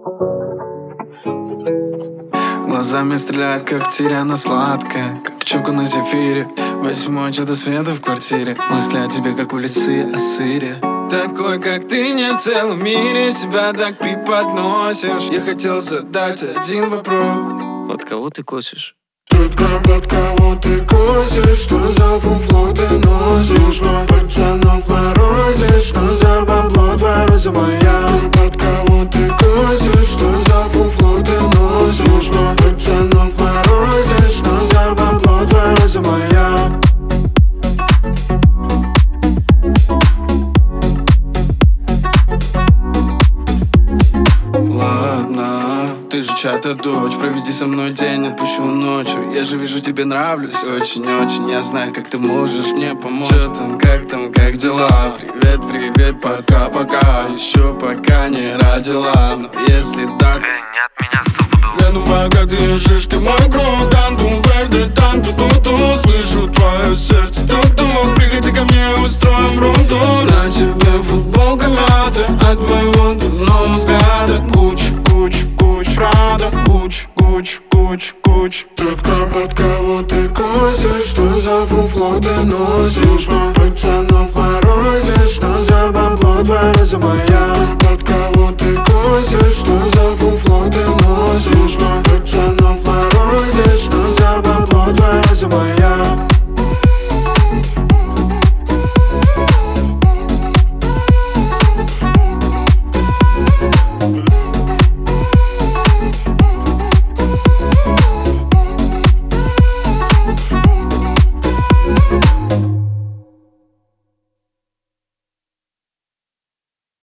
Глазами стреляет, как тиряна сладкая, как чука на зефире. Восьмой чудо света в квартире. Мысли о тебе, как улицы о сыре. Такой, как ты, не в целом мире. Себя так преподносишь. Я хотел задать один вопрос: под кого ты косишь? Детка, под кого ты косишь? Что за фуфло ты носишь? Пацанов морозишь, но за бабло твоя роза моя. Под кого ты косишь? Что за фуфло ты носишь? Пацанов морозишь, но за бабло твоя роза моя. Ладно, ты же чья-то дочь. Проведи со мной день, отпущу ночью. Я же вижу, тебе нравлюсь очень-очень. Я знаю, как ты можешь мне помочь. Чё там, как дела? Привет, привет, пока-пока. Еще пока не родила, но если так, не от меня стопудово. я думаю, как ты лежишь, ты мой круг. Тантум, верде, танту-ту-ту. Слышу твое сердце, тук-тук. Приходи ко мне, устроим рунду. На тебе футболка мята от твоего дурного взгляда. Куч, правда, куч. Детка, под кого ты косишь? Что за фуфло ты носишь? Пацанов морозишь, но за бабло твоя роза моя. Под кого ты косишь? Что за фуфло ты носишь? Пацанов